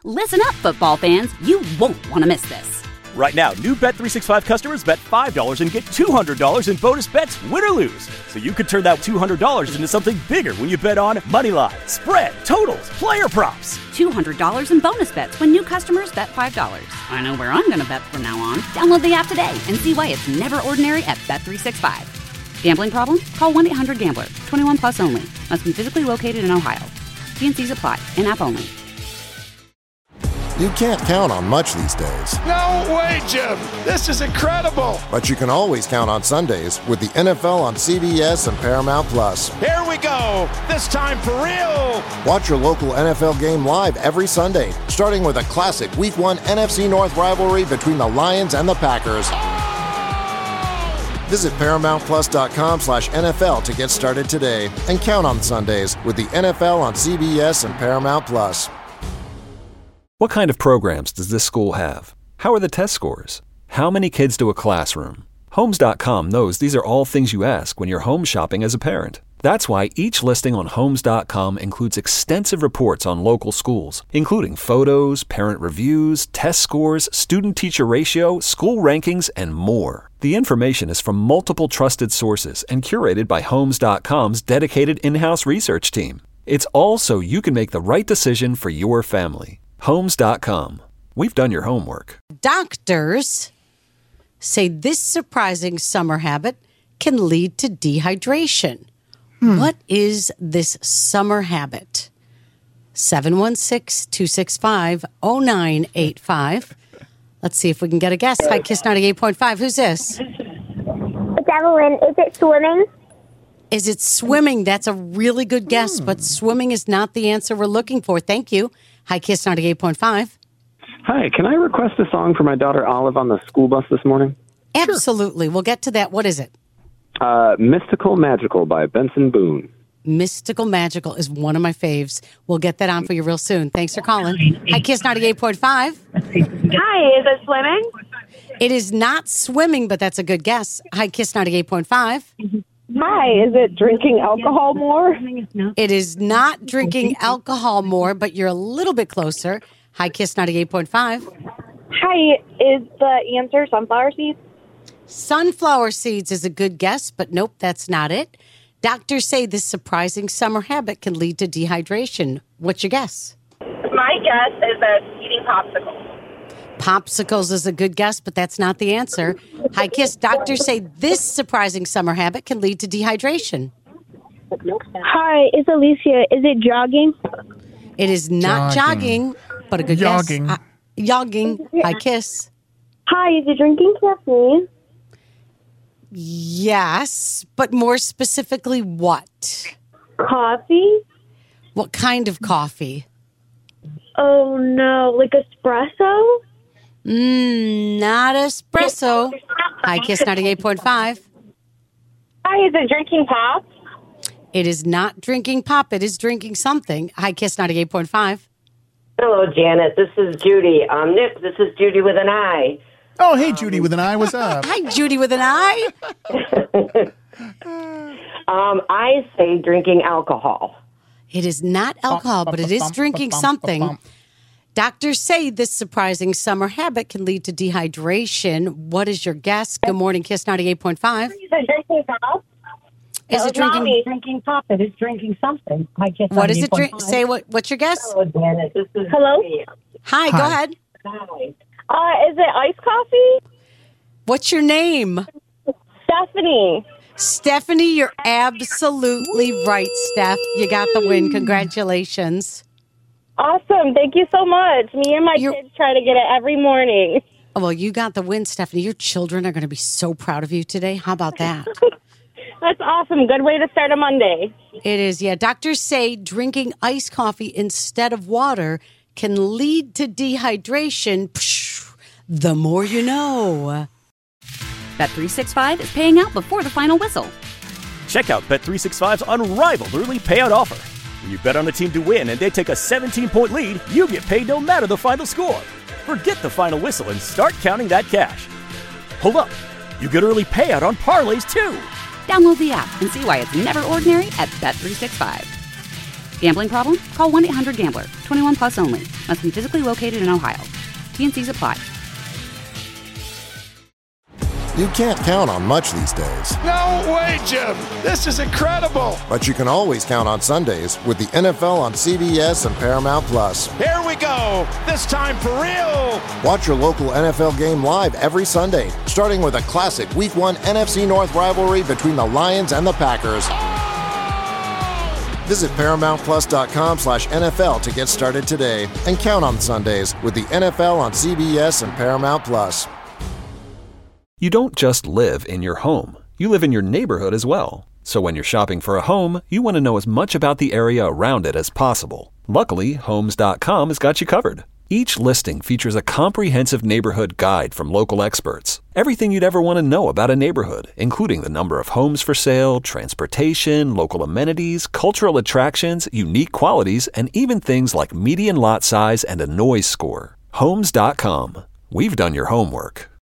Listen up, football fans. You won't want to miss this. Right now, new Bet365 customers bet $5 and get $200 in bonus bets, win or lose. So you could turn that $200 into something bigger when you bet on moneyline, spread, totals, player props. $200 in bonus bets when new customers bet $5. I know where I'm going to bet from now on. Download the app today and see why it's never ordinary at Bet365. Gambling problem? Call 1-800-GAMBLER. 21 plus only. Must be physically located in Ohio. T&Cs apply. In-app only. You can't count on much these days. No way, Jim. This is incredible. But you can always count on Sundays with the NFL on CBS and Paramount Plus. Here we go. This time for real. Watch your local NFL game live every Sunday, starting with a classic Week 1 NFC North rivalry between the Lions and the Packers. Visit ParamountPlus.com/NFL to get started today and count on Sundays with the NFL on CBS and Paramount Plus. What kind of programs does this school have? How are the test scores? How many kids do a classroom? Homes.com knows these are all things you ask when you're home shopping as a parent. That's why each listing on Homes.com includes extensive reports on local schools, including photos, parent reviews, test scores, student-teacher ratio, school rankings, and more. The information is from multiple trusted sources and curated by Homes.com's dedicated in-house research team. It's all so you can make the right decision for your family. Homes.com. We've done your homework. Doctors say this surprising summer habit can lead to dehydration. What is this summer habit? 716-265-0985. Let's see if we can get a guess. Hi, Kiss 98.5. Who's this? It's Evelyn. Is it swimming? Is it swimming? That's a really good guess, but swimming is not the answer we're looking for. Thank you. Hi, Kiss 98.5. Hi, can I request a song for my daughter Olive on the school bus this morning? Absolutely. Sure. We'll get to that. What is it? Mystical Magical by Benson Boone. Mystical Magical is one of my faves. We'll get that on for you real soon. Thanks for calling. Hi, Kiss 98.5. Hi, is it swimming? It is not swimming, but that's a good guess. Hi, Kiss 98.5. Hi, is it drinking alcohol more? It is not drinking alcohol more, but you're a little bit closer. Hi, Kiss 98.5. Hi, is the answer sunflower seeds? Sunflower seeds is a good guess, but nope, that's not it. Doctors say this surprising summer habit can lead to dehydration. What's your guess? My guess is that eating popsicles. Popsicles is a good guess, but that's not the answer. Hi, Kiss. Doctors say this surprising summer habit can lead to dehydration. Hi, it's Alicia. Is it jogging? It is not jogging, but a good guess. Jogging. Hi, Kiss. Hi, is it drinking caffeine? Yes, but more specifically, what? Coffee? What kind of coffee? Oh, no, like espresso? Not espresso. Hi, Kiss 98.5. Hi, is it drinking pop? It is not drinking pop. It is drinking something. Hi, Kiss 98.5. Hello, Janet. This is Judy. Nick, this is Judy with an I. Oh, hey, Judy with an I. What's up? Hi, Judy with an I. I say drinking alcohol. It is not alcohol, but it is drinking something. Doctors say this surprising summer habit can lead to dehydration. What is your guess? Good morning, Kiss 98.5. Is it drinking pop? Is it drinking? Drinking pop. It is drinking something. I guess. What is it? Say what's your guess? Hello, Janet. This is Hello? Hi, go ahead. Hi. Is it iced coffee? What's your name? Stephanie. Stephanie, you're absolutely right, Steph. You got the win. Congratulations. Awesome. Thank you so much. Me and my kids try to get it every morning. Well, you got the win, Stephanie. Your children are going to be so proud of you today. How about that? That's awesome. Good way to start a Monday. It is, yeah. Doctors say drinking iced coffee instead of water can lead to dehydration. Psh, the more you know. Bet365 is paying out before the final whistle. Check out Bet365's unrivaled early payout offer. When you bet on a team to win and they take a 17-point lead, you get paid no matter the final score. Forget the final whistle and start counting that cash. Hold up. You get early payout on parlays, too. Download the app and see why it's never ordinary at Bet365. Gambling problem? Call 1-800-GAMBLER. 21 plus only. Must be physically located in Ohio. T&Cs apply. You can't count on much these days. No way, Jim. This is incredible. But you can always count on Sundays with the NFL on CBS and Paramount Plus. Here we go. This time for real. Watch your local NFL game live every Sunday, starting with a classic Week 1 NFC North rivalry between the Lions and the Packers. Visit ParamountPlus.com/NFL to get started today and count on Sundays with the NFL on CBS and Paramount Plus. You don't just live in your home. You live in your neighborhood as well. So when you're shopping for a home, you want to know as much about the area around it as possible. Luckily, Homes.com has got you covered. Each listing features a comprehensive neighborhood guide from local experts. Everything you'd ever want to know about a neighborhood, including the number of homes for sale, transportation, local amenities, cultural attractions, unique qualities, and even things like median lot size and a noise score. Homes.com. We've done your homework.